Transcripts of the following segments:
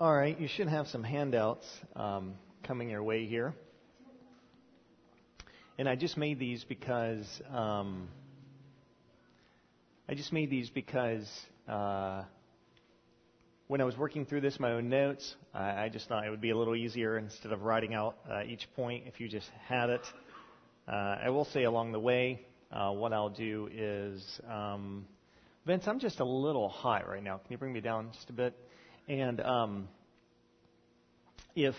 All right, you should have some handouts coming your way here. And I just made these because when I was working through this, my own notes, I just thought it would be a little easier instead of writing out each point if you just had it. I will say along the way, what I'll do is, Vince, I'm just a little hot right now. Can you bring me down just a bit? And if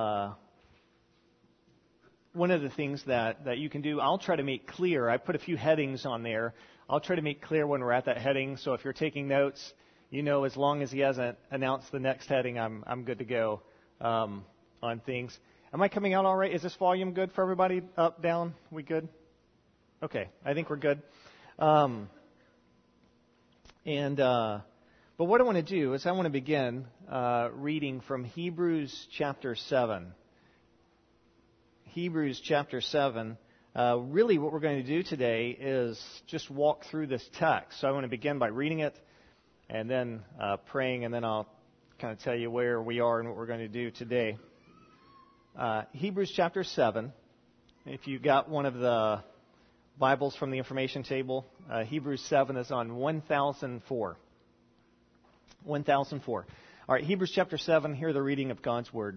one of the things that you can do, I'll try to make clear. I put a few headings on there. I'll try to make clear when we're at that heading. So if you're taking notes, you know, as long as he hasn't announced the next heading, I'm good to go on things. Am I coming out all right? Is this volume good for everybody? Up, down? We good? Okay, I think we're good. But what I want to do is I want to begin reading from Hebrews chapter 7. Hebrews chapter 7. Really what we're going to do today is just walk through this text. So I want to begin by reading it and then praying, and then I'll kind of tell you where we are and what we're going to do today. Hebrews chapter 7. If you got one of the Bibles from the information table, Hebrews 7 is on 1004. 1004. All right, Hebrews chapter 7, hear the reading of God's Word.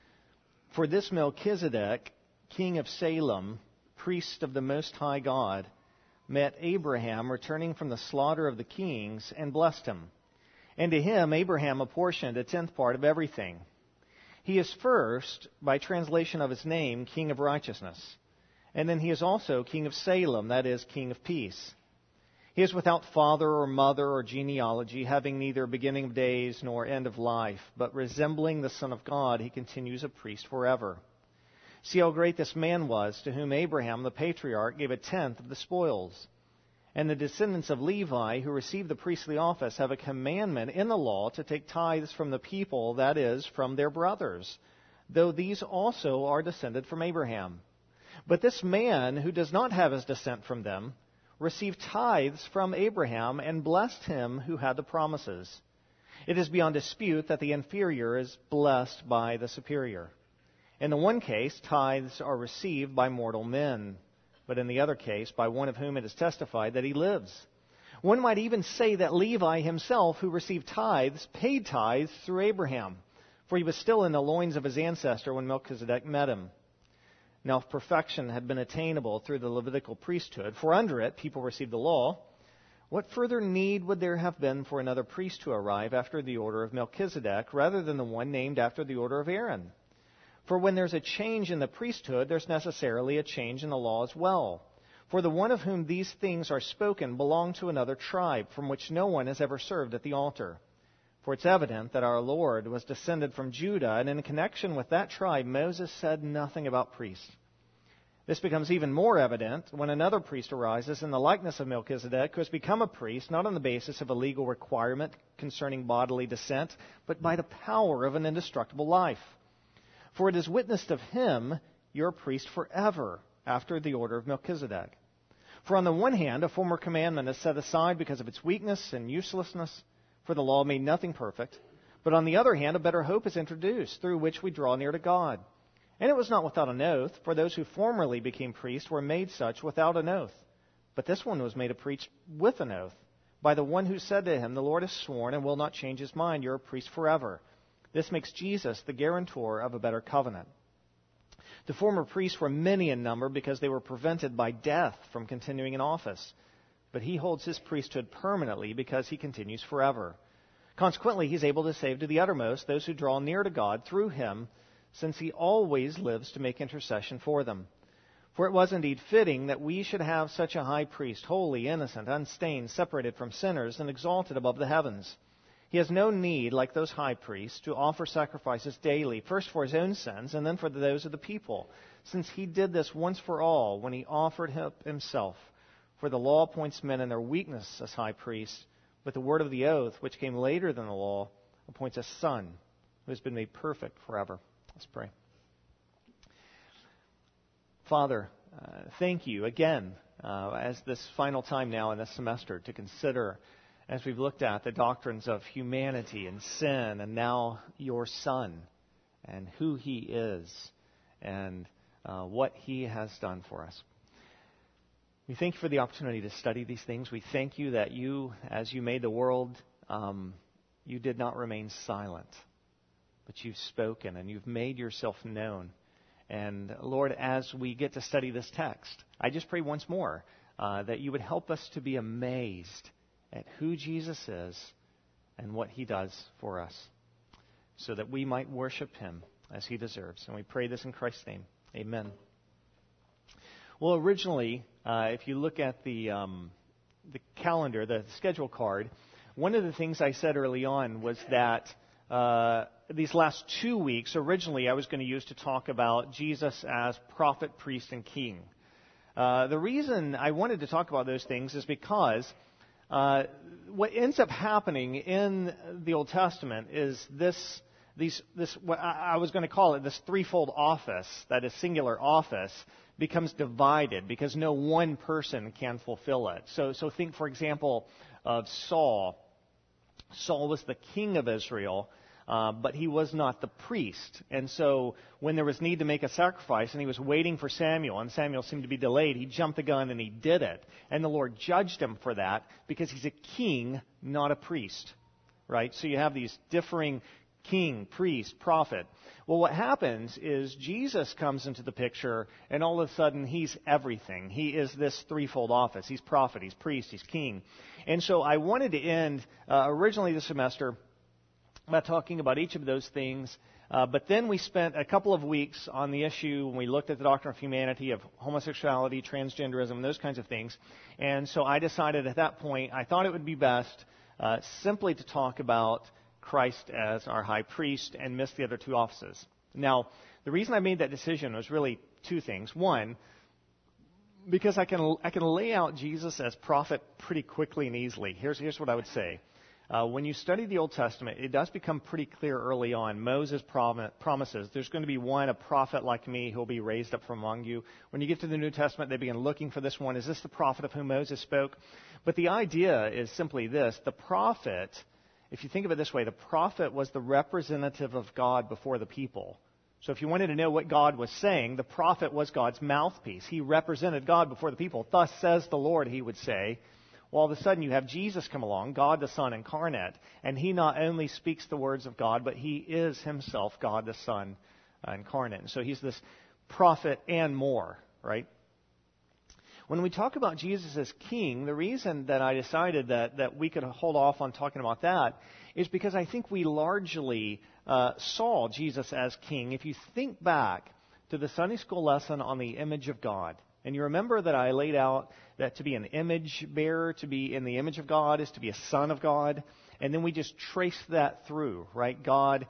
For this Melchizedek, king of Salem, priest of the Most High God, met Abraham returning from the slaughter of the kings and blessed him. And to him Abraham apportioned a tenth part of everything. He is first, by translation of his name, King of Righteousness. And then he is also King of Salem, that is, King of Peace. He is without father or mother or genealogy, having neither beginning of days nor end of life, but resembling the Son of God, he continues a priest forever. See how great this man was, to whom Abraham the patriarch gave a tenth of the spoils. And the descendants of Levi, who received the priestly office, have a commandment in the law to take tithes from the people, that is, from their brothers, though these also are descended from Abraham. But this man, who does not have his descent from them, received tithes from Abraham and blessed him who had the promises. It is beyond dispute that the inferior is blessed by the superior. In the one case, tithes are received by mortal men, but in the other case, by one of whom it is testified that he lives. One might even say that Levi himself, who received tithes, paid tithes through Abraham, for he was still in the loins of his ancestor when Melchizedek met him. Now, if perfection had been attainable through the Levitical priesthood, for under it people received the law, what further need would there have been for another priest to arrive after the order of Melchizedek, rather than the one named after the order of Aaron? For when there's a change in the priesthood, there's necessarily a change in the law as well. For the one of whom these things are spoken belonged to another tribe, from which no one has ever served at the altar. For it's evident that our Lord was descended from Judah, and in connection with that tribe, Moses said nothing about priests. This becomes even more evident when another priest arises in the likeness of Melchizedek, who has become a priest not on the basis of a legal requirement concerning bodily descent, but by the power of an indestructible life. For it is witnessed of him, you're a priest forever, after the order of Melchizedek. For on the one hand, a former commandment is set aside because of its weakness and uselessness, for the law made nothing perfect. But on the other hand, a better hope is introduced, through which we draw near to God. And it was not without an oath, for those who formerly became priests were made such without an oath. But this one was made a priest with an oath, by the one who said to him, the Lord has sworn and will not change his mind, you're a priest forever. This makes Jesus the guarantor of a better covenant. The former priests were many in number because they were prevented by death from continuing in office. But he holds his priesthood permanently because he continues forever. Consequently, he's able to save to the uttermost those who draw near to God through him, since he always lives to make intercession for them. For it was indeed fitting that we should have such a high priest, holy, innocent, unstained, separated from sinners, and exalted above the heavens. He has no need, like those high priests, to offer sacrifices daily, first for his own sins and then for those of the people, since he did this once for all when he offered himself. For the law appoints men in their weakness as high priests, but the word of the oath, which came later than the law, appoints a son who has been made perfect forever. Let's pray. Father, thank you again as this final time now in this semester to consider as we've looked at the doctrines of humanity and sin, and now your Son, and who He is, and what He has done for us. We thank you for the opportunity to study these things. We thank you that you, as you made the world, you did not remain silent, but you've spoken and you've made yourself known. And Lord, as we get to study this text, I just pray once more that you would help us to be amazed at who Jesus is and what He does for us, so that we might worship Him as He deserves. And we pray this in Christ's name. Amen. Well, originally, if you look at the calendar, the schedule card, one of the things I said early on was that these last 2 weeks, originally I was going to use to talk about Jesus as prophet, priest, and king. The reason I wanted to talk about those things is because what ends up happening in the Old Testament is this what I was going to call it, this threefold office, that is singular office, becomes divided because no one person can fulfill it. So think, for example, of Saul. Saul was the king of Israel, but he was not the priest. And so when there was need to make a sacrifice and he was waiting for Samuel, and Samuel seemed to be delayed, he jumped the gun and he did it. And the Lord judged him for that because he's a king, not a priest. Right? So you have these differing king, priest, prophet. Well, what happens is Jesus comes into the picture, and all of a sudden he's everything. He is this threefold office. He's prophet, he's priest, he's king. And so I wanted to end originally this semester by talking about each of those things. But then we spent a couple of weeks on the issue when we looked at the doctrine of humanity, of homosexuality, transgenderism, those kinds of things. And so I decided at that point, I thought it would be best simply to talk about Christ as our high priest and miss the other two offices. Now, the reason I made that decision was really two things. One, because I can lay out Jesus as prophet pretty quickly and easily. Here's what I would say. When you study the Old Testament, it does become pretty clear early on. Moses promises there's going to be one, a prophet like me, who will be raised up from among you. When you get to the New Testament, they begin looking for this one. Is this the prophet of whom Moses spoke? But the idea is simply this. The prophet, if you think of it this way, the prophet was the representative of God before the people. So if you wanted to know what God was saying, the prophet was God's mouthpiece. He represented God before the people. Thus says the Lord, he would say. Well, all of a sudden you have Jesus come along, God the Son incarnate, and he not only speaks the words of God, but he is himself God the Son incarnate. And so he's this prophet and more, right? When we talk about Jesus as king, the reason that I decided that we could hold off on talking about that is because I think we largely saw Jesus as king. If you think back to the Sunday school lesson on the image of God, and you remember that I laid out that to be an image bearer, to be in the image of God, is to be a son of God. And then we just traced that through, right? God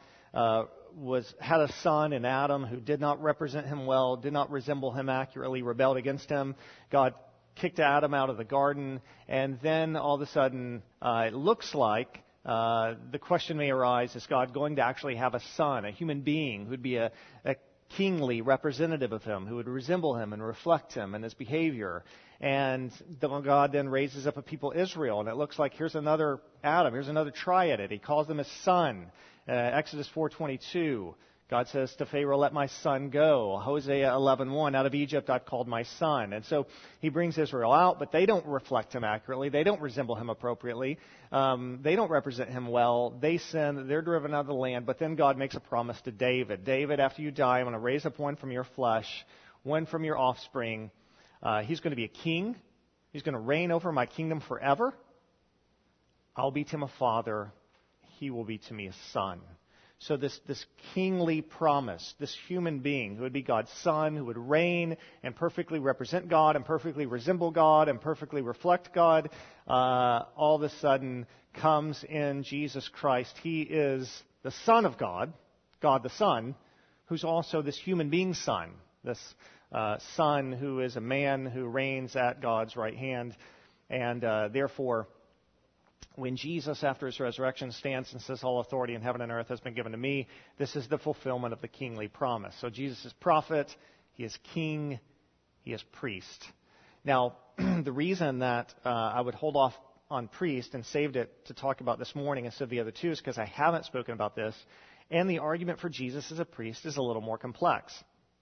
had a son in Adam who did not represent him well, did not resemble him accurately, rebelled against him. God kicked Adam out of the garden. And then all of a sudden, it looks like the question may arise, is God going to actually have a son, a human being, who'd be a kingly representative of him, who would resemble him and reflect him and his behavior? And God then raises up a people, Israel, and it looks like here's another Adam, here's another triad. He calls them his son. Exodus 4:22, God says to Pharaoh, let my son go. Hosea 11:1, out of Egypt I've called my son. And so he brings Israel out, but they don't reflect him accurately. They don't resemble him appropriately. They don't represent him well. They sin. They're driven out of the land. But then God makes a promise to David. David, after you die, I'm going to raise up one from your flesh, one from your offspring. He's going to be a king. He's going to reign over my kingdom forever. I'll be to him a father. He will be to me a son. So this kingly promise, this human being who would be God's son, who would reign and perfectly represent God and perfectly resemble God and perfectly reflect God, all of a sudden comes in Jesus Christ. He is the Son of God, God the Son, who's also this human being son, this son who is a man who reigns at God's right hand. And therefore, when Jesus, after his resurrection, stands and says, all authority in heaven and earth has been given to me, this is the fulfillment of the kingly promise. So Jesus is prophet, he is king, he is priest. Now, the reason that I would hold off on priest and saved it to talk about this morning instead of the other two is because I haven't spoken about this. And the argument for Jesus as a priest is a little more complex.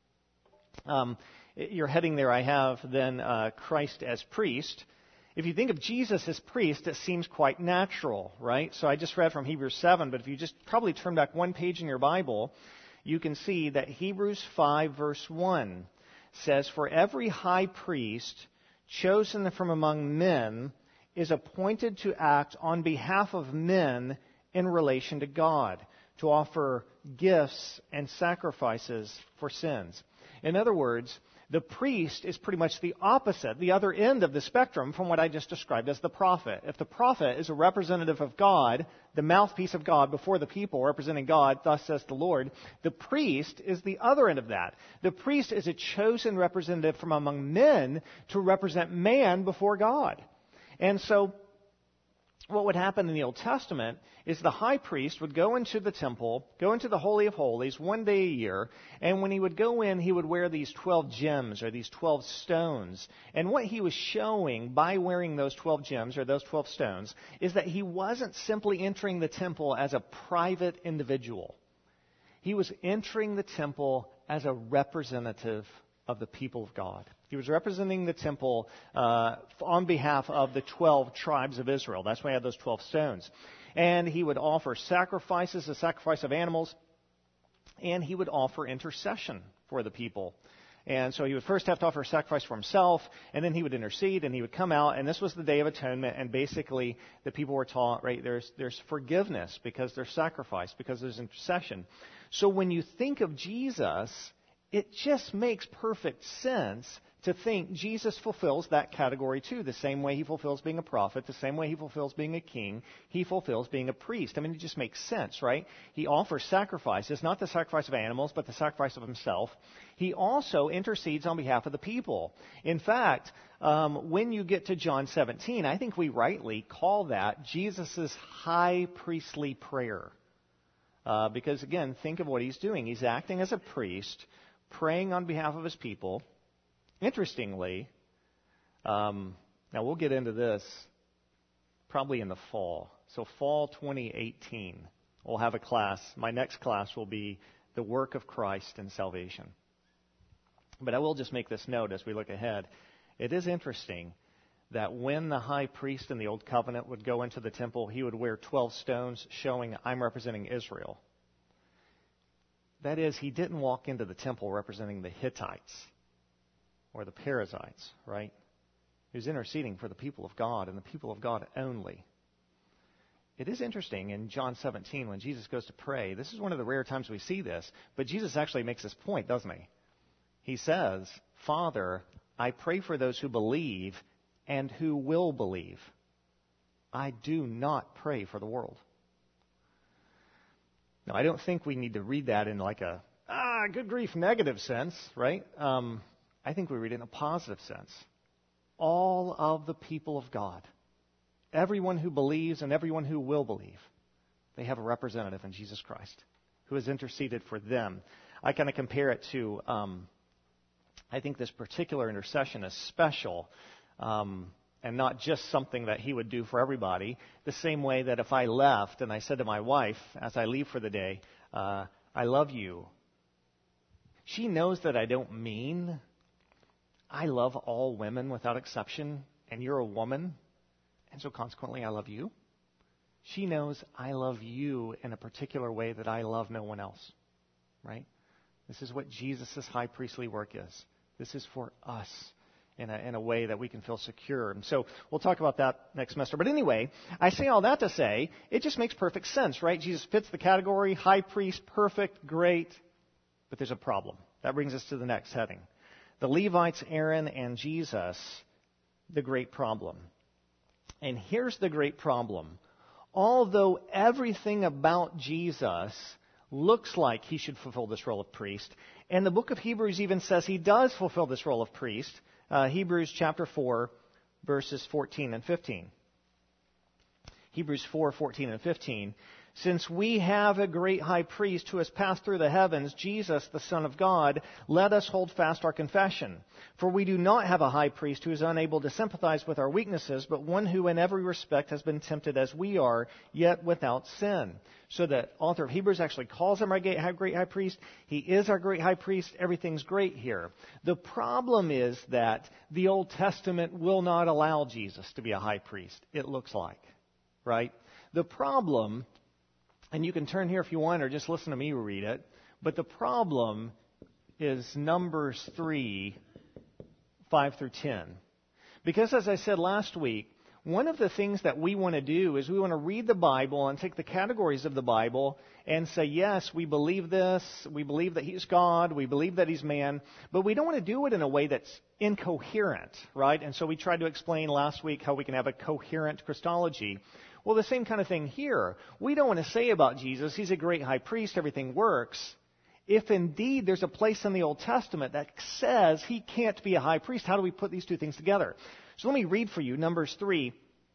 Your heading there I have then Christ as priest. If you think of Jesus as priest, it seems quite natural, right? So I just read from Hebrews 7, but if you just probably turn back one page in your Bible, you can see that Hebrews 5 verse 1 says, "For every high priest chosen from among men is appointed to act on behalf of men in relation to God, to offer gifts and sacrifices for sins." In other words, the priest is pretty much the opposite, the other end of the spectrum from what I just described as the prophet. If the prophet is a representative of God, the mouthpiece of God before the people, representing God, thus says the Lord, the priest is the other end of that. The priest is a chosen representative from among men to represent man before God. And so what would happen in the Old Testament is the high priest would go into the temple, go into the Holy of Holies one day a year, and when he would go in, he would wear these 12 gems or these 12 stones. And what he was showing by wearing those 12 gems or those 12 stones is that he wasn't simply entering the temple as a private individual. He was entering the temple as a representative of the people of God. He was representing the temple on behalf of the 12 tribes of Israel. That's why he had those 12 stones. And he would offer sacrifices, the sacrifice of animals, and he would offer intercession for the people. And so he would first have to offer a sacrifice for himself, and then he would intercede, and he would come out, and this was the Day of Atonement, and basically the people were taught, right, there's forgiveness because there's sacrifice, because there's intercession. So when you think of Jesus, it just makes perfect sense to think Jesus fulfills that category too. The same way he fulfills being a prophet, the same way he fulfills being a king, he fulfills being a priest. I mean, it just makes sense, right? He offers sacrifices, not the sacrifice of animals, but the sacrifice of himself. He also intercedes on behalf of the people. In fact, when you get to John 17, I think we rightly call that Jesus' high priestly prayer. Because again, think of what he's doing. He's acting as a priest, praying on behalf of his people. Interestingly, now we'll get into this probably in the fall. So fall 2018, we'll have a class. My next class will be the work of Christ in salvation. But I will just make this note as we look ahead. It is interesting that when the high priest in the Old Covenant would go into the temple, he would wear 12 stones showing, I'm representing Israel. That is, he didn't walk into the temple representing the Hittites or the Perizzites, right? He was interceding for the people of God and the people of God only. It is interesting in John 17 when Jesus goes to pray. This is one of the rare times we see this, but Jesus actually makes this point, doesn't he? He says, Father, I pray for those who believe and who will believe. I do not pray for the world. Now, I don't think we need to read that in like a, good grief, negative sense, right? I think we read it in a positive sense. All of the people of God, everyone who believes and everyone who will believe, they have a representative in Jesus Christ who has interceded for them. I kind of compare it to, I think this particular intercession is special and not just something that he would do for everybody. The same way that if I left and I said to my wife as I leave for the day, I love you, she knows that I don't mean I love all women without exception, and you're a woman, and so consequently I love you. She knows I love you in a particular way that I love no one else, right? This is what Jesus' high priestly work is. This is for us in a way that we can feel secure. And so we'll talk about that next semester. But anyway, I say all that to say, it just makes perfect sense, right? Jesus fits the category, high priest, perfect, great, but there's a problem. That brings us to the next heading. The Levites, Aaron, and Jesus, the great problem. And here's the great problem. Although everything about Jesus looks like he should fulfill this role of priest, and the book of Hebrews even says he does fulfill this role of priest, Hebrews chapter 4, verses 14 and 15. Hebrews 4, 14 and 15 Since we have a great high priest who has passed through the heavens, Jesus, the Son of God, let us hold fast our confession. For we do not have a high priest who is unable to sympathize with our weaknesses, but one who in every respect has been tempted as we are, yet without sin. So the author of Hebrews actually calls him our great high priest. He is our great high priest. Everything's great here. The problem is that the Old Testament will not allow Jesus to be a high priest, it looks like. Right? The problem, and you can turn here if you want or just listen to me read it, but the problem is Numbers 3, 5 through 10. Because as I said last week, one of the things that we want to do is we want to read the Bible and take the categories of the Bible and say, yes, we believe this, we believe that He's God, we believe that He's man, but we don't want to do it in a way that's incoherent, right? And so we tried to explain last week how we can have a coherent Christology. Well, the same kind of thing here. We don't want to say about Jesus, He's a great high priest, everything works, if indeed there's a place in the Old Testament that says He can't be a high priest. How do we put these two things together? So let me read for you Numbers 3,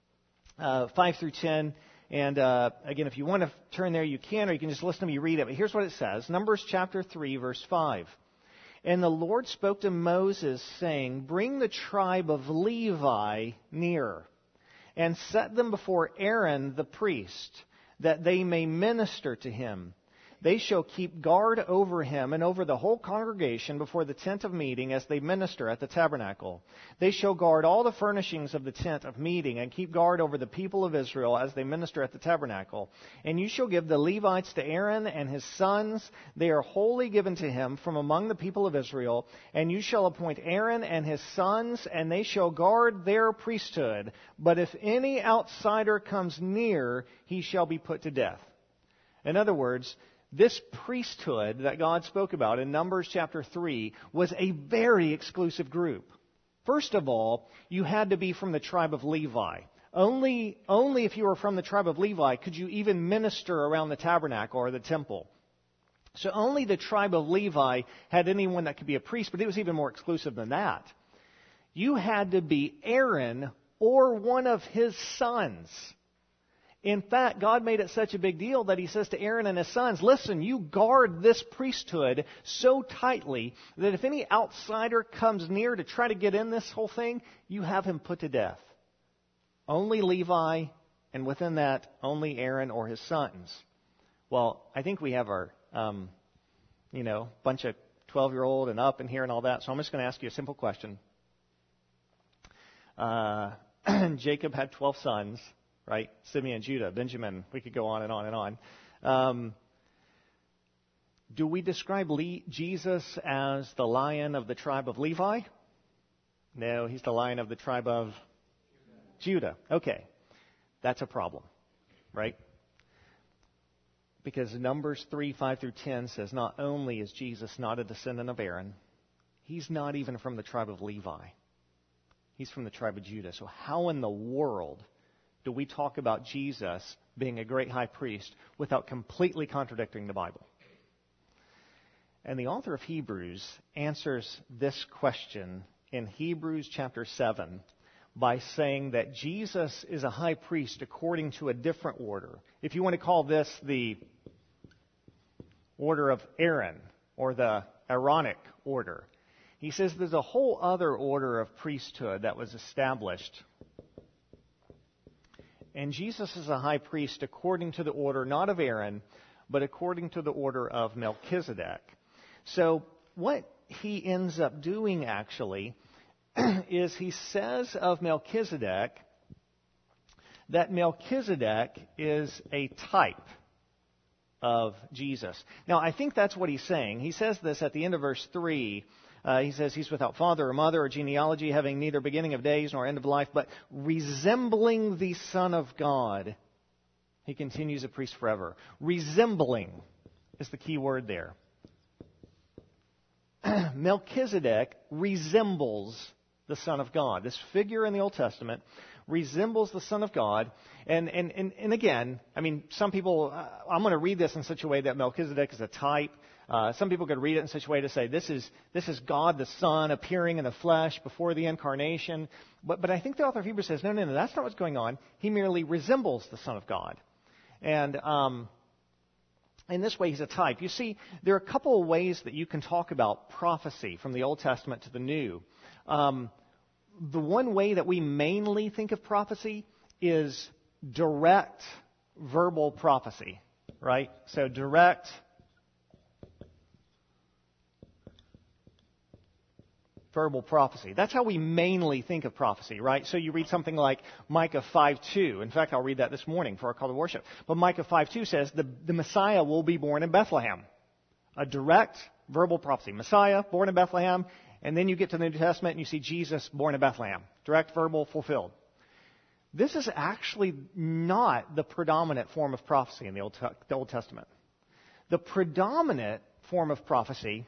5 through 10. And again, if you want to turn there, you can, or you can just listen to me read it. But here's what it says. Numbers chapter 3, verse 5. And the Lord spoke to Moses, saying, Bring the tribe of Levi near, and set them before Aaron the priest, that they may minister to him. They shall keep guard over him and over the whole congregation before the tent of meeting as they minister at the tabernacle. They shall guard all the furnishings of the tent of meeting and keep guard over the people of Israel as they minister at the tabernacle. And you shall give the Levites to Aaron and his sons. They are wholly given to him from among the people of Israel. And you shall appoint Aaron and his sons, and they shall guard their priesthood. But if any outsider comes near, he shall be put to death. In other words, this priesthood that God spoke about in Numbers chapter 3 was a very exclusive group. First of all, you had to be from the tribe of Levi. Only if you were from the tribe of Levi could you even minister around the tabernacle or the temple. So only the tribe of Levi had anyone that could be a priest, but it was even more exclusive than that. You had to be Aaron or one of his sons. In fact, God made it such a big deal that He says to Aaron and his sons, listen, you guard this priesthood so tightly that if any outsider comes near to try to get in this whole thing, you have him put to death. Only Levi, and within that, only Aaron or his sons. Well, I think we have our, bunch of 12-year-old and up in here and all that, so I'm just going to ask you a simple question. Jacob had 12 sons. Right? Simeon, Judah, Benjamin, we could go on and on and on. Do we describe Jesus as the lion of the tribe of Levi? No, He's the lion of the tribe of Judah. Okay. That's a problem, right? Because Numbers 3, 5 through 10 says not only is Jesus not a descendant of Aaron, He's not even from the tribe of Levi. He's from the tribe of Judah. So how in the world do we talk about Jesus being a great high priest without completely contradicting the Bible? And the author of Hebrews answers this question in Hebrews chapter 7 by saying that Jesus is a high priest according to a different order. If you want to call this the order of Aaron or the Aaronic order, he says there's a whole other order of priesthood that was established. And Jesus is a high priest according to the order, not of Aaron, but according to the order of Melchizedek. So what he ends up doing, actually, is he says of Melchizedek that Melchizedek is a type of Jesus. Now, I think that's what he's saying. He says this at the end of verse 3. He says he's without father or mother or genealogy, having neither beginning of days nor end of life, but resembling the Son of God. He continues a priest forever. Resembling is the key word there. Melchizedek resembles the Son of God. This figure in the Old Testament resembles the Son of God. And again, I mean, some people, I'm going to read this in such a way that Melchizedek is a type. Some people could read it in such a way to say this is God the Son appearing in the flesh before the incarnation. But I think the author of Hebrews says, no, that's not what's going on. He merely resembles the Son of God. And in this way, he's a type. You see, there are a couple of ways that you can talk about prophecy from the Old Testament to the New. The one way that we mainly think of prophecy is direct verbal prophecy, right? So direct verbal prophecy. That's how we mainly think of prophecy, right? So you read something like Micah 5:2. In fact, I'll read that this morning for our call to worship. But Micah 5:2 says the Messiah will be born in Bethlehem. A direct verbal prophecy. Messiah, born in Bethlehem. And then you get to the New Testament and you see Jesus born in Bethlehem. Direct verbal fulfilled. This is actually not the predominant form of prophecy in the Old Testament. The predominant form of prophecy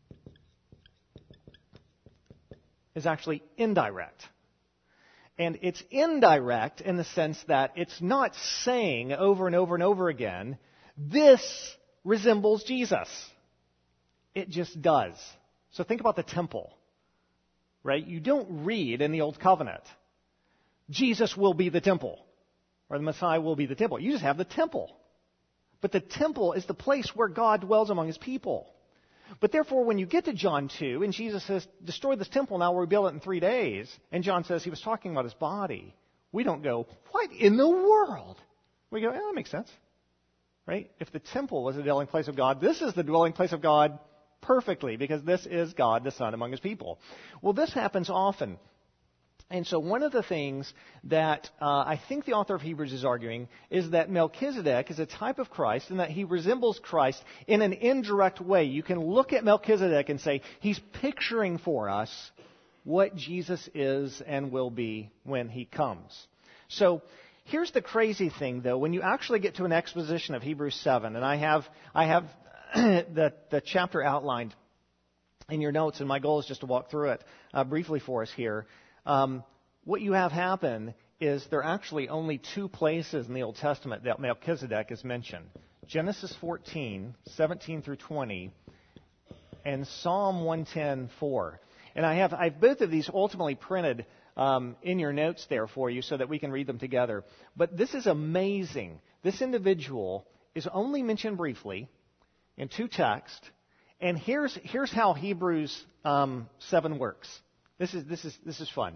is actually indirect. And it's indirect in the sense that it's not saying over and over and over again, this resembles Jesus. It just does. So think about the temple, right? You don't read in the Old Covenant, Jesus will be the temple, or the Messiah will be the temple. You just have the temple. But the temple is the place where God dwells among His people. But therefore, when you get to John 2, and Jesus says, destroy this temple, now we'll rebuild it in 3 days, and John says he was talking about His body, we don't go, what in the world? We go, that makes sense, right? If the temple was the dwelling place of God, this is the dwelling place of God perfectly, because this is God, the Son, among His people. Well, this happens often. And so one of the things that I think the author of Hebrews is arguing is that Melchizedek is a type of Christ and that he resembles Christ in an indirect way. You can look at Melchizedek and say he's picturing for us what Jesus is and will be when He comes. So here's the crazy thing, though. When you actually get to an exposition of Hebrews 7, and I have the chapter outlined in your notes, and my goal is just to walk through it briefly for us here. What you have happen is there are actually only 2 places in the Old Testament that Melchizedek is mentioned. Genesis 14, 17 through 20, and Psalm 110:4. And I have both of these ultimately printed in your notes there for you so that we can read them together. But this is amazing. This individual is only mentioned briefly in 2 texts, and here's how Hebrews 7 works. This is fun.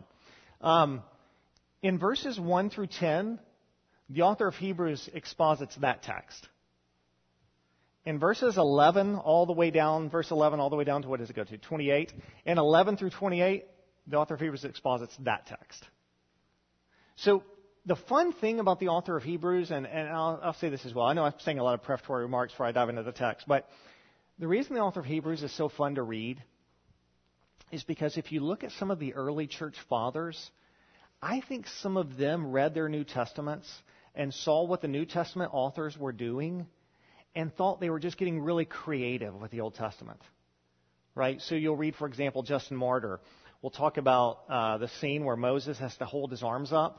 In verses 1 through 10, the author of Hebrews exposits that text. In verses 11 all the way down, verse 11 all the way down to, what does it go to? 28. In 11 through 28, the author of Hebrews exposits that text. So the fun thing about the author of Hebrews, and I'll say this as well. I know I'm saying a lot of prefatory remarks before I dive into the text, but the reason the author of Hebrews is so fun to read is because if you look at some of the early church fathers, I think some of them read their New Testaments and saw what the New Testament authors were doing and thought they were just getting really creative with the Old Testament, right? So you'll read, for example, Justin Martyr. We'll talk about the scene where Moses has to hold his arms up.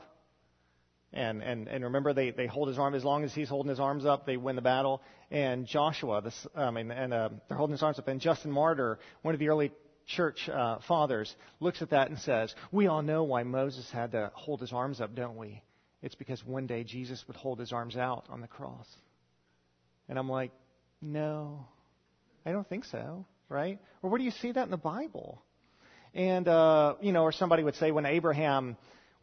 And remember, they hold his arm. As long as he's holding his arms up, they win the battle. And Joshua, they're holding his arms up. And Justin Martyr, one of the early church fathers, looks at that and says, we all know why Moses had to hold his arms up, don't we? It's because one day Jesus would hold His arms out on the cross. And I'm like, no, I don't think so, right? Or where do you see that in the Bible? And, or somebody would say when Abraham,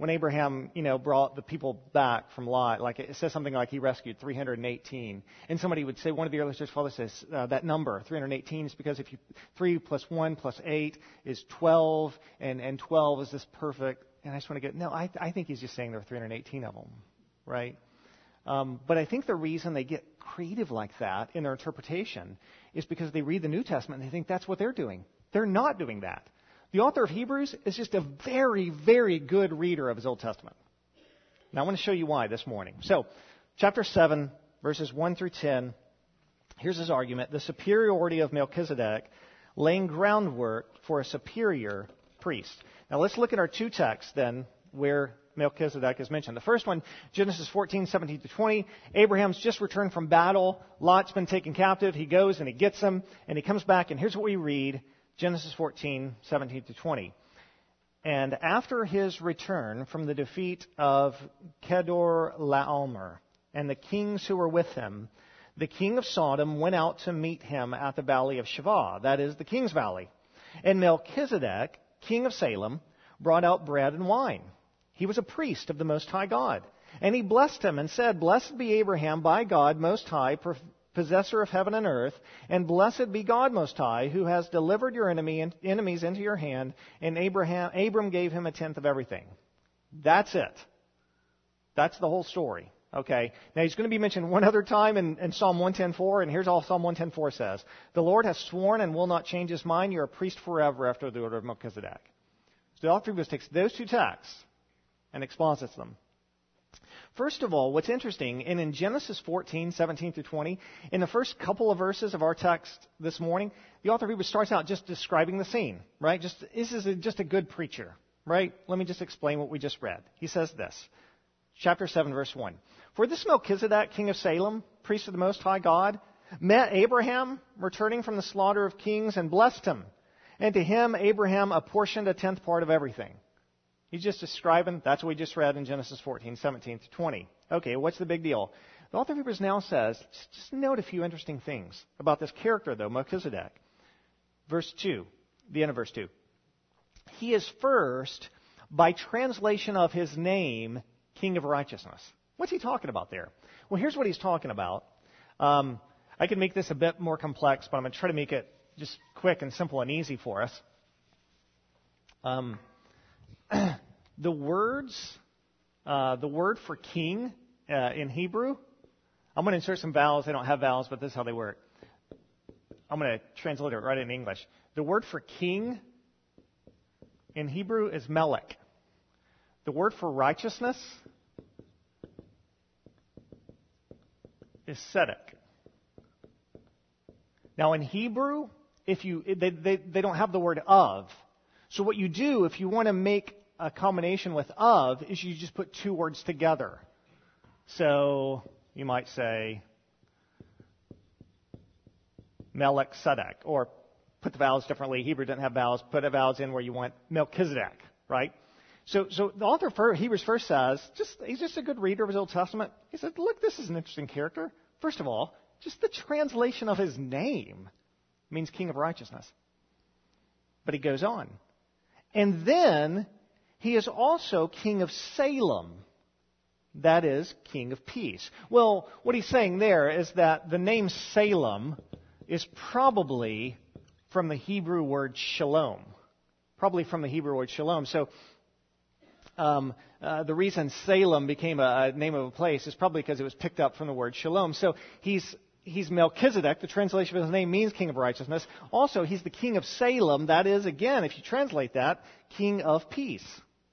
brought the people back from Lot, like it says something like he rescued 318. And somebody would say, one of the early church fathers says that number, 318, is because if you 3 plus 1 plus 8 is 12, and 12 is this perfect. And I just want to go, no, I think he's just saying there are 318 of them, right? But I think the reason they get creative like that in their interpretation is because they read the New Testament and they think that's what they're doing. They're not doing that. The author of Hebrews is just a very, very good reader of his Old Testament. Now I want to show you why this morning. So, chapter 7, verses 1 through 10, here's his argument. The superiority of Melchizedek, laying groundwork for a superior priest. Now let's look at our 2 texts then, where Melchizedek is mentioned. The first one, Genesis 14, 17 to 20. Abraham's just returned from battle. Lot's been taken captive. He goes and he gets him, and he comes back, and here's what we read. Genesis 14, 17 to 20. And after his return from the defeat of Kedorlaomer, and the kings who were with him, the king of Sodom went out to meet him at the valley of Shavah, that is, the king's valley. And Melchizedek, king of Salem, brought out bread and wine. He was a priest of the Most High God. And he blessed him and said, Blessed be Abraham by God Most High, possessor of heaven and earth, and blessed be God Most High, who has delivered your enemies into your hand. And Abram gave him a tenth of everything. That's it. That's the whole story. Okay. Now he's going to be mentioned one other time in Psalm 110:4, and here's all Psalm 110:4 says. The Lord has sworn and will not change his mind. You're a priest forever after the order of Melchizedek. So the author of Hebrews takes those two texts and exposits them. First of all, what's interesting, and in Genesis 14:17 through 20, in the first couple of verses of our text this morning, the author of Hebrews starts out just describing the scene, right? This is just a good preacher, right? Let me just explain what we just read. He says this, chapter 7, verse 1. For this Melchizedek, king of Salem, priest of the Most High God, met Abraham returning from the slaughter of kings and blessed him. And to him, Abraham apportioned a tenth part of everything. He's just describing, that's what we just read in Genesis 14:17 to 20. Okay, what's the big deal? The author of Hebrews now says, just note a few interesting things about this character, though, Melchizedek. Verse 2, the end of verse 2. He is first, by translation of his name, King of Righteousness. What's he talking about there? Well, here's what he's talking about. I can make this a bit more complex, but I'm going to try to make it just quick and simple and easy for us. The word for king in Hebrew, I'm going to insert some vowels. They don't have vowels, but this is how they work. I'm going to translate it right in English. The word for king in Hebrew is melech. The word for righteousness is tzedek. Now in Hebrew, they don't have the word of. So what you do if you want to make a combination with of is you just put two words together. So you might say melech tzedek, or put the vowels differently. Hebrew doesn't have vowels. Put the vowels in where you want Melchizedek, right? So the author of Hebrews first says, he's just a good reader of his Old Testament. He said, look, this is an interesting character. First of all, just the translation of his name means King of Righteousness. But he goes on. And then he is also King of Salem. That is, King of Peace. Well, what he's saying there is that the name Salem is probably from the Hebrew word shalom. Probably from the Hebrew word shalom. So the reason Salem became a name of a place is probably because it was picked up from the word shalom. So he's Melchizedek. The translation of his name means King of Righteousness. Also, he's the King of Salem. That is, again, if you translate that, King of Peace.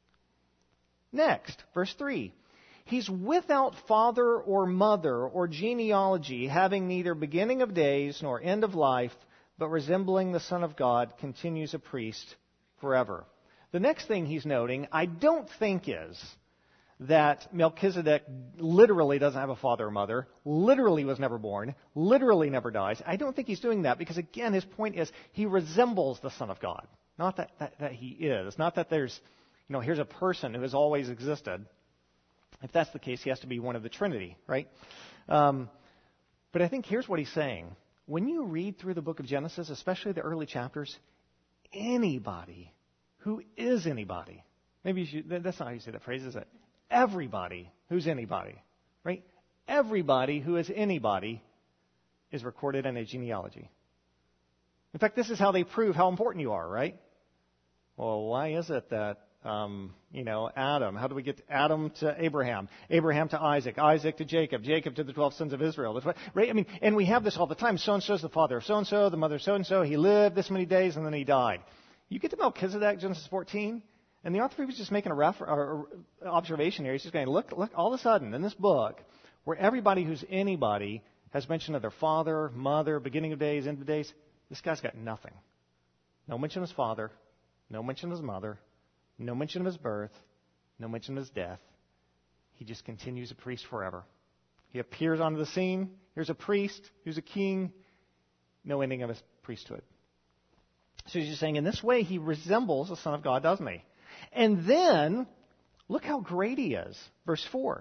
Next, verse 3. He's without father or mother or genealogy, having neither beginning of days nor end of life, but resembling the Son of God, continues a priest forever. The next thing he's noting, I don't think is that Melchizedek literally doesn't have a father or mother, literally was never born, literally never dies. I don't think he's doing that because, again, his point is he resembles the Son of God. Not that he is. Not that there's, here's a person who has always existed. If that's the case, he has to be one of the Trinity, right? But I think here's what he's saying. When you read through the book of Genesis, especially the early chapters, anybody who is anybody, that's not how you say that phrase, is it? Everybody who's anybody, right? Everybody who is anybody is recorded in a genealogy. In fact, this is how they prove how important you are, right? Well, why is it that, Adam, how do we get Adam to Abraham, Abraham to Isaac, Isaac to Jacob, Jacob to the 12 sons of Israel, right? And we have this all the time. So-and-so is the father of so-and-so, the mother of so-and-so. He lived this many days and then he died. You get to Melchizedek, Genesis 14, and the author was just making a observation here. He's just going, look, all of a sudden in this book, where everybody who's anybody has mention of their father, mother, beginning of days, end of days, this guy's got nothing. No mention of his father, no mention of his mother, no mention of his birth, no mention of his death. He just continues a priest forever. He appears onto the scene. Here's a priest who's a king. No ending of his priesthood. So he's just saying, in this way, he resembles the Son of God, doesn't he? And then, look how great he is. Verse 4.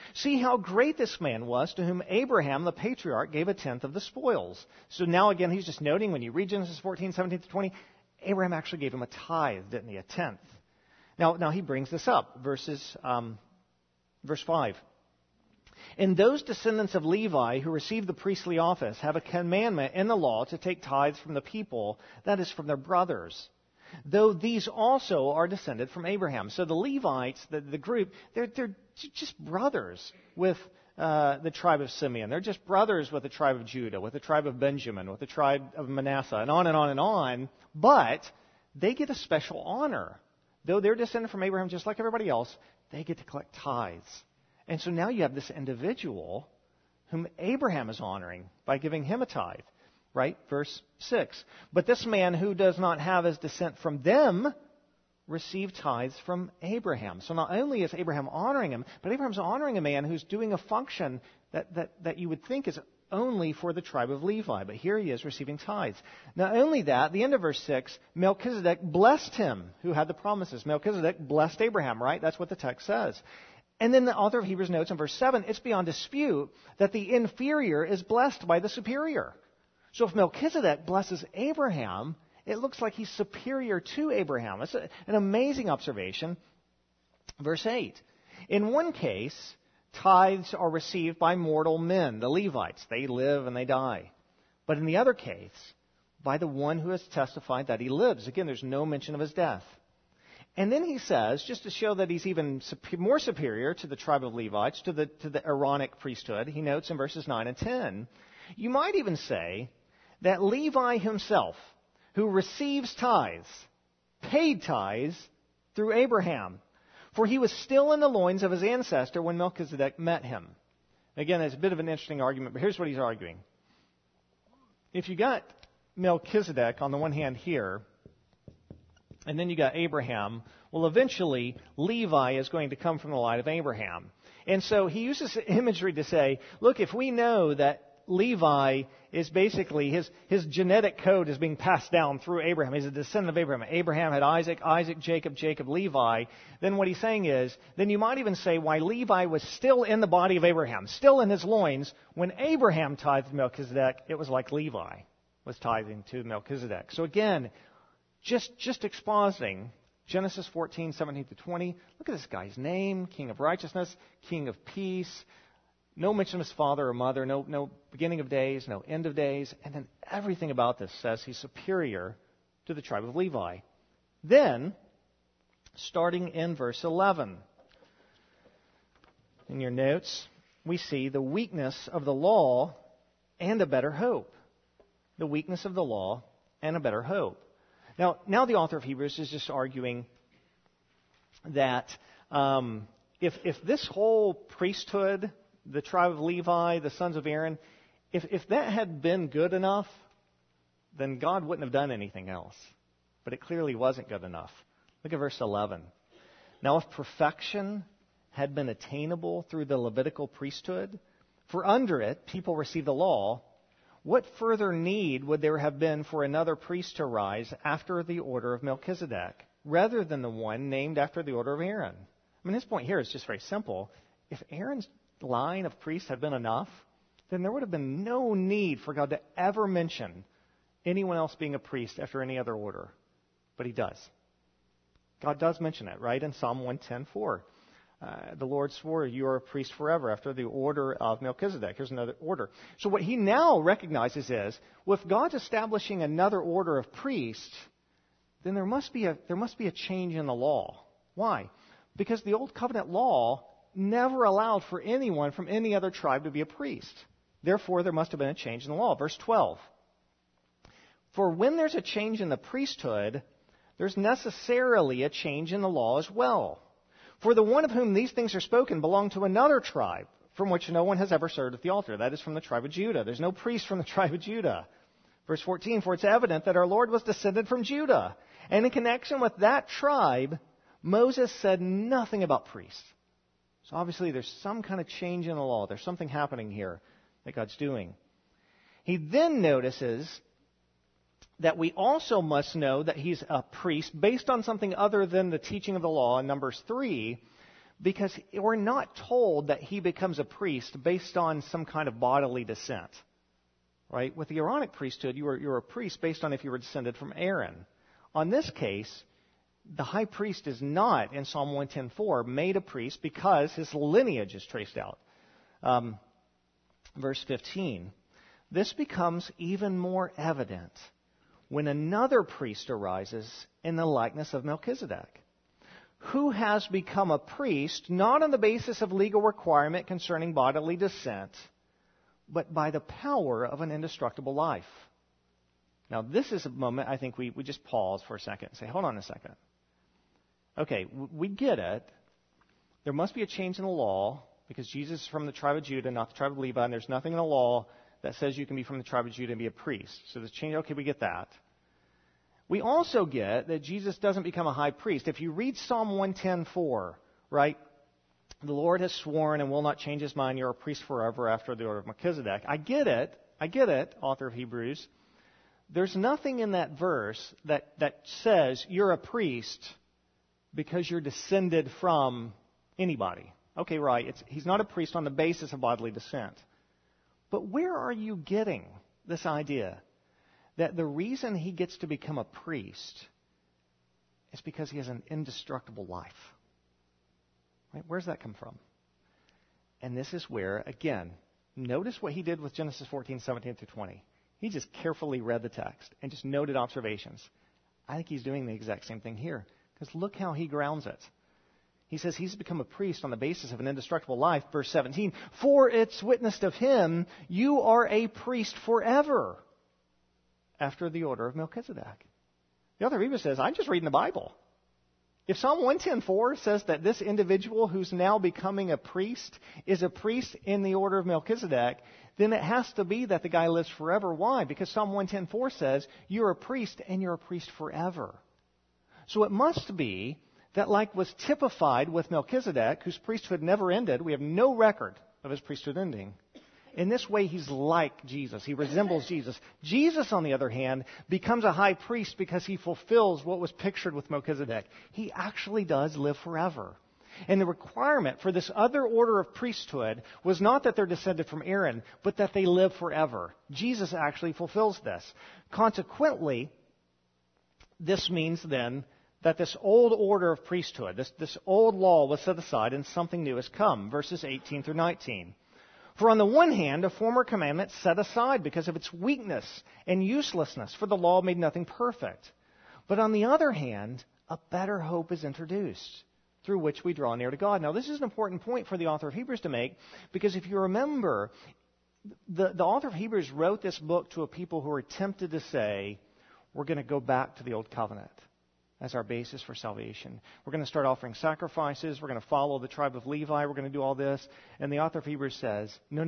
See how great this man was, to whom Abraham, the patriarch, gave a tenth of the spoils. So now again, he's just noting, when you read Genesis 14, 17 to 20, Abraham actually gave him a tithe, didn't he? A tenth. Now he brings this up, verse 5. And those descendants of Levi who receive the priestly office have a commandment in the law to take tithes from the people, that is, from their brothers, though these also are descended from Abraham. So the Levites, the group, they're just brothers with the tribe of Simeon. They're just brothers with the tribe of Judah, with the tribe of Benjamin, with the tribe of Manasseh, and on and on and on. But they get a special honor. Though they're descended from Abraham just like everybody else, they get to collect tithes. And so now you have this individual whom Abraham is honoring by giving him a tithe. Right? Verse 6. But this man who does not have his descent from them received tithes from Abraham. So not only is Abraham honoring him, but Abraham's honoring a man who's doing a function that you would think is only for the tribe of Levi. But here he is receiving tithes. Not only that, the end of verse 6, Melchizedek blessed him who had the promises. Melchizedek blessed Abraham, right? That's what the text says. And then the author of Hebrews notes in verse 7, it's beyond dispute that the inferior is blessed by the superior. So if Melchizedek blesses Abraham, it looks like he's superior to Abraham. That's an amazing observation. Verse 8. In one case, tithes are received by mortal men, the Levites. They live and they die. But in the other case, by the one who has testified that he lives. Again, there's no mention of his death. And then he says, just to show that he's even more superior to the tribe of Levites, to the Aaronic priesthood, he notes in verses 9 and 10, you might even say that Levi himself, who receives tithes, paid tithes through Abraham, for he was still in the loins of his ancestor when Melchizedek met him. Again, it's a bit of an interesting argument, but here's what he's arguing. If you got Melchizedek on the one hand here, and then you got Abraham, well, eventually Levi is going to come from the line of Abraham. And so he uses imagery to say, look, if we know that Levi is basically, his genetic code is being passed down through Abraham. He's a descendant of Abraham. Abraham had Isaac, Jacob, Levi. Then what he's saying is, then you might even say why Levi was still in the body of Abraham, still in his loins. When Abraham tithed Melchizedek, it was like Levi was tithing to Melchizedek. So again, just expositing Genesis 14, 17 to 20. Look at this guy's name, King of Righteousness, King of Peace. No mention of his father or mother, no beginning of days, no end of days. And then everything about this says he's superior to the tribe of Levi. Then, starting in verse 11, in your notes, we see the weakness of the law and a better hope. The weakness of the law and a better hope. Now the author of Hebrews is just arguing that if this whole priesthood, the tribe of Levi, the sons of Aaron, if that had been good enough, then God wouldn't have done anything else. But it clearly wasn't good enough. Look at verse 11. Now if perfection had been attainable through the Levitical priesthood, for under it people received the law, what further need would there have been for another priest to rise after the order of Melchizedek, rather than the one named after the order of Aaron? I mean, his point here is just very simple. If Aaron's line of priests had been enough, then there would have been no need for God to ever mention anyone else being a priest after any other order. But he does. God does mention it, right? In Psalm 110:4. The Lord swore, you are a priest forever after the order of Melchizedek. Here's another order. So what he now recognizes is, with God's establishing another order of priests, then there must be a change in the law. Why? Because the Old Covenant law never allowed for anyone from any other tribe to be a priest. Therefore, there must have been a change in the law. Verse 12. For when there's a change in the priesthood, there's necessarily a change in the law as well. For the one of whom these things are spoken belonged to another tribe, from which no one has ever served at the altar. That is from the tribe of Judah. There's no priest from the tribe of Judah. Verse 14, for it's evident that our Lord was descended from Judah. And in connection with that tribe, Moses said nothing about priests. So obviously there's some kind of change in the law. There's something happening here that God's doing. He then notices that we also must know that he's a priest based on something other than the teaching of the law in Numbers 3, Because we're not told that he becomes a priest based on some kind of bodily descent. Right? With the Aaronic priesthood, you were a priest based on if you were descended from Aaron. On this case, the high priest is not, in Psalm 110:4, made a priest because his lineage is traced out. Verse 15. This becomes even more evident when another priest arises in the likeness of Melchizedek, who has become a priest not on the basis of legal requirement concerning bodily descent, but by the power of an indestructible life. Now, this is a moment I think we just pause for a second and say, hold on a second. Okay, we get it. There must be a change in the law because Jesus is from the tribe of Judah, not the tribe of Levi, and there's nothing in the law that says you can be from the tribe of Judah and be a priest. So there's change. Okay, we get that. We also get that Jesus doesn't become a high priest. If you read Psalm 110:4, right? The Lord has sworn and will not change his mind. You're a priest forever after the order of Melchizedek. I get it, author of Hebrews. There's nothing in that verse that says you're a priest because you're descended from anybody. Okay, right. He's not a priest on the basis of bodily descent. But where are you getting this idea that the reason he gets to become a priest is because he has an indestructible life? Right? Where does that come from? And this is where, again, notice what he did with Genesis 14:17-20. He just carefully read the text and just noted observations. I think he's doing the exact same thing here. Because look how he grounds it. He says he's become a priest on the basis of an indestructible life. Verse 17, for it's witnessed of him, you are a priest forever after the order of Melchizedek. The author of Hebrews says, I'm just reading the Bible. If Psalm 110:4 says that this individual who's now becoming a priest is a priest in the order of Melchizedek, then it has to be that the guy lives forever. Why? Because Psalm 110:4 says you're a priest and you're a priest forever. So it must be that, like was typified with Melchizedek, whose priesthood never ended, we have no record of his priesthood ending. In this way, he's like Jesus. He resembles Jesus. Jesus, on the other hand, becomes a high priest because he fulfills what was pictured with Melchizedek. He actually does live forever. And the requirement for this other order of priesthood was not that they're descended from Aaron, but that they live forever. Jesus actually fulfills this. Consequently, this means then that this old order of priesthood, this old law was set aside and something new has come. Verses 18-19. For on the one hand, a former commandment set aside because of its weakness and uselessness, for the law made nothing perfect. But on the other hand, a better hope is introduced, through which we draw near to God. Now, this is an important point for the author of Hebrews to make, because if you remember, the author of Hebrews wrote this book to a people who were tempted to say, we're going to go back to the old covenant as our basis for salvation. We're going to start offering sacrifices. We're going to follow the tribe of Levi. We're going to do all this. And the author of Hebrews says, no.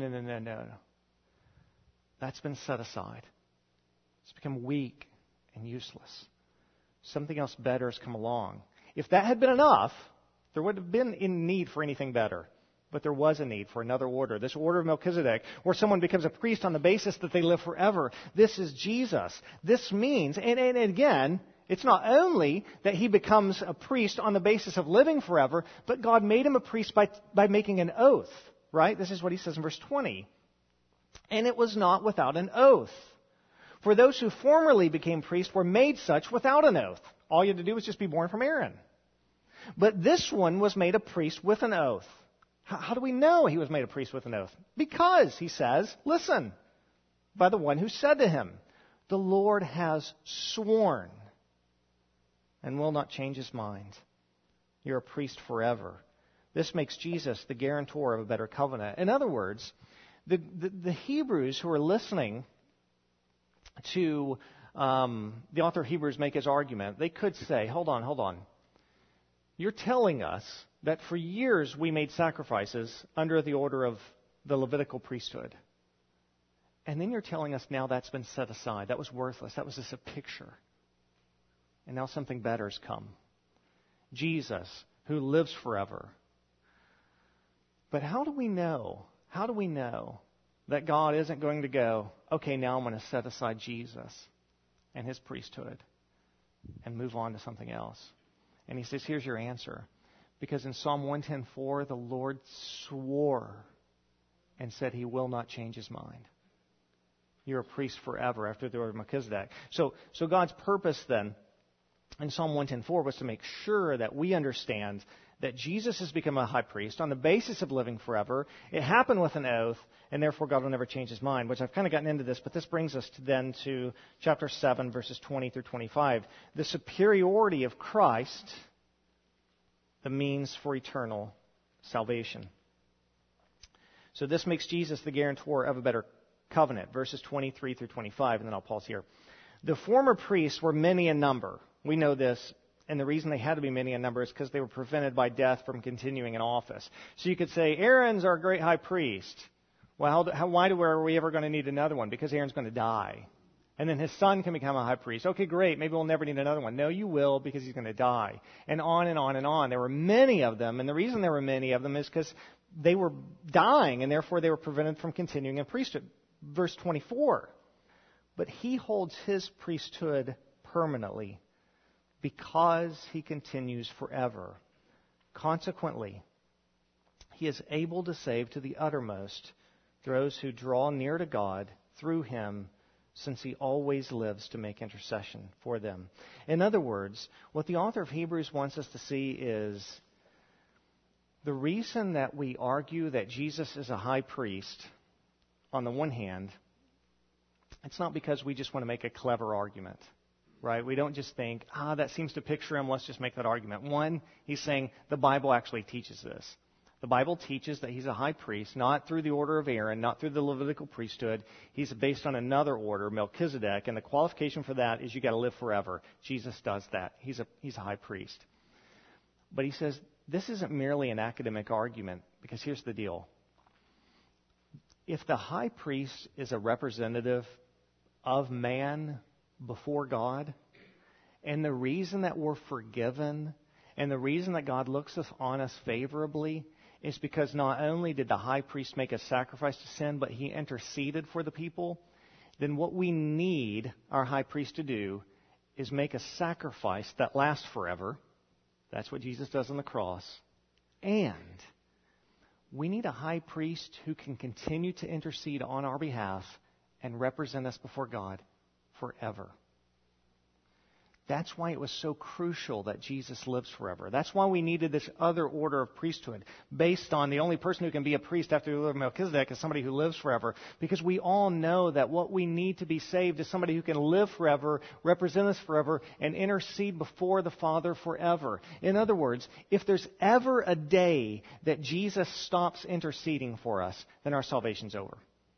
That's been set aside. It's become weak and useless. Something else better has come along. If that had been enough, there would have been in need for anything better. But there was a need for another order, this order of Melchizedek, where someone becomes a priest on the basis that they live forever. This is Jesus. This means, and again, it's not only that he becomes a priest on the basis of living forever, but God made him a priest by making an oath, right? This is what he says in verse 20. And it was not without an oath. For those who formerly became priests were made such without an oath. All you had to do was just be born from Aaron. But this one was made a priest with an oath. How do we know he was made a priest with an oath? Because, he says, listen, by the one who said to him, the Lord has sworn and will not change his mind. You're a priest forever. This makes Jesus the guarantor of a better covenant. In other words, the Hebrews who are listening to the author of Hebrews make his argument, they could say, hold on. You're telling us that for years we made sacrifices under the order of the Levitical priesthood. And then you're telling us now that's been set aside. That was worthless. That was just a picture. And now something better has come. Jesus, who lives forever. But how do we know? How do we know that God isn't going to go, okay, now I'm going to set aside Jesus and his priesthood and move on to something else? And he says, here's your answer. Because in Psalm 110:4, the Lord swore and said he will not change his mind. You're a priest forever after the order of Melchizedek. So God's purpose then in Psalm 110:4 was to make sure that we understand that Jesus has become a high priest on the basis of living forever. It happened with an oath, and therefore God will never change his mind, which I've kind of gotten into this, but this brings us to chapter 7, verses 20 through 25. The superiority of Christ, the means for eternal salvation. So this makes Jesus the guarantor of a better covenant, verses 23 through 25, and then I'll pause here. The former priests were many in number. We know this, and the reason they had to be many in number is because they were prevented by death from continuing in office. So you could say, Aaron's our great high priest. Well, why are we ever going to need another one? Because Aaron's going to die. And then his son can become a high priest. Okay, great. Maybe we'll never need another one. No, you will, because he's going to die. And on and on and on. There were many of them, and the reason there were many of them is because they were dying, and therefore they were prevented from continuing in priesthood. Verse 24. But he holds his priesthood permanently because he continues forever. Consequently, he is able to save to the uttermost those who draw near to God through him, since he always lives to make intercession for them. In other words, what the author of Hebrews wants us to see is the reason that we argue that Jesus is a high priest, on the one hand, it's not because we just want to make a clever argument, right? We don't just think, that seems to picture him, let's just make that argument. One, he's saying the Bible actually teaches this. The Bible teaches that he's a high priest, not through the order of Aaron, not through the Levitical priesthood. He's based on another order, Melchizedek, and the qualification for that is you got to live forever. Jesus does that. He's a high priest. But he says this isn't merely an academic argument, because here's the deal. If the high priest is a representative of man before God, and the reason that we're forgiven, and the reason that God looks on us favorably is because not only did the high priest make a sacrifice to sin, but he interceded for the people, then what we need our high priest to do is make a sacrifice that lasts forever. That's what Jesus does on the cross. And we need a high priest who can continue to intercede on our behalf and represent us before God forever. That's why it was so crucial that Jesus lives forever. That's why we needed this other order of priesthood based on the only person who can be a priest after the order of Melchizedek is somebody who lives forever. Because we all know that what we need to be saved is somebody who can live forever, represent us forever, and intercede before the Father forever. In other words, if there's ever a day that Jesus stops interceding for us, then our salvation's over.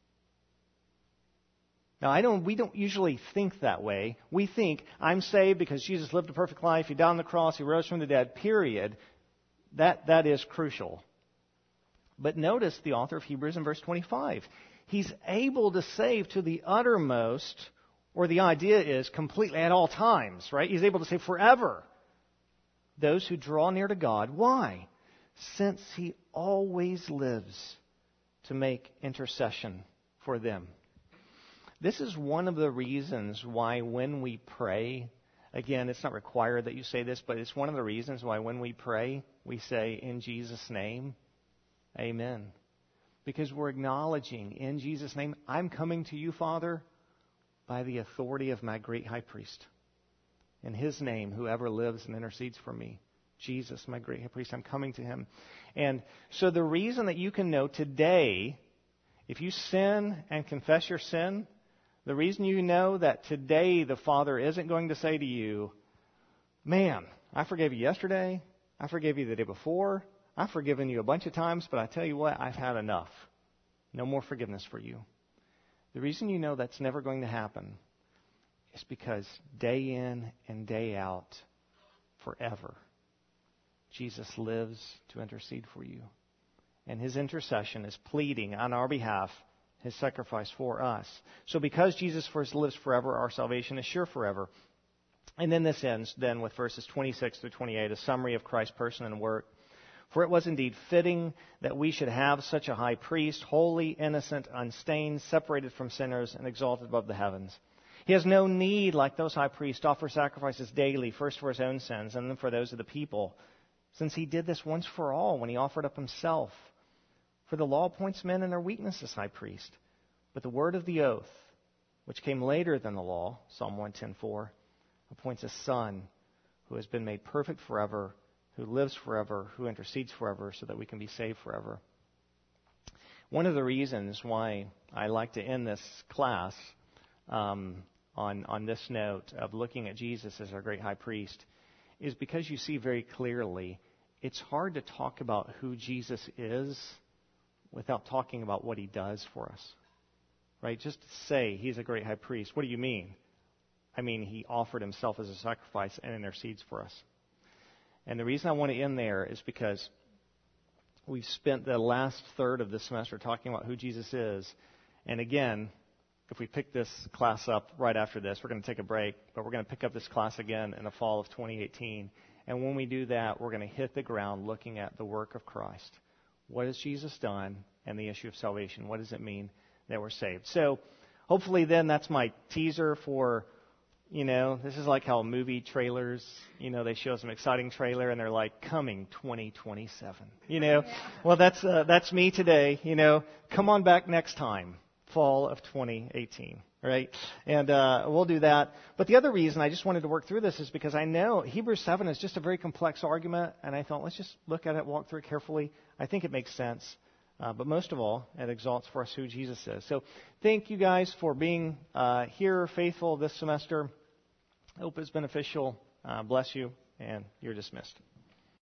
Now, we don't usually think that way. We think, I'm saved because Jesus lived a perfect life, he died on the cross, he rose from the dead, period. That is crucial. But notice the author of Hebrews in verse 25. He's able to save to the uttermost, or the idea is completely at all times, right? He's able to save forever those who draw near to God. Why? Since he always lives to make intercession for them. This is one of the reasons why when we pray, again, it's not required that you say this, but it's one of the reasons why when we pray, we say, in Jesus' name, amen. Because we're acknowledging, in Jesus' name, I'm coming to you, Father, by the authority of my great high priest. In his name, whoever lives and intercedes for me, Jesus, my great high priest, I'm coming to him. And so the reason that you can know today, if you sin and confess your sin, the reason you know that today the Father isn't going to say to you, man, I forgave you yesterday, I forgave you the day before, I've forgiven you a bunch of times, but I tell you what, I've had enough. No more forgiveness for you. The reason you know that's never going to happen is because day in and day out, forever, Jesus lives to intercede for you. And his intercession is pleading on our behalf his sacrifice for us. So because Jesus first lives forever, our salvation is sure forever. And then this ends then with verses 26 through 28, a summary of Christ's person and work. For it was indeed fitting that we should have such a high priest, holy, innocent, unstained, separated from sinners, and exalted above the heavens. He has no need, like those high priests, to offer sacrifices daily, first for his own sins and then for those of the people. since he did this once for all when he offered up himself. For the law appoints men in their weakness as high priest, but the word of the oath, which came later than the law, Psalm 110:4, appoints a son who has been made perfect forever, who lives forever, who intercedes forever, so that we can be saved forever. One of the reasons why I like to end this class on this note of looking at Jesus as our great high priest is because you see very clearly it's hard to talk about who Jesus is without talking about what he does for us. Right? Just to say he's a great high priest, what do you mean? I mean, he offered himself as a sacrifice and intercedes for us. And the reason I want to end there is because we've spent the last third of this semester talking about who Jesus is. And again, if we pick this class up right after this, we're going to take a break, but we're going to pick up this class again in the fall of 2018. And when we do that, we're going to hit the ground looking at the work of Christ. What has Jesus done? And the issue of salvation. What does it mean that we're saved? So hopefully then that's my teaser for, this is like how movie trailers, they show some exciting trailer and they're like, coming 2027. Well, that's me today. Come on back next time, fall of 2018. Right? And we'll do that. But the other reason I just wanted to work through this is because I know Hebrews 7 is just a very complex argument, and I thought let's just look at it, walk through it carefully. I think it makes sense. But most of all, it exalts for us who Jesus is. So thank you guys for being here, faithful this semester. Hope it's beneficial. Bless you, and you're dismissed.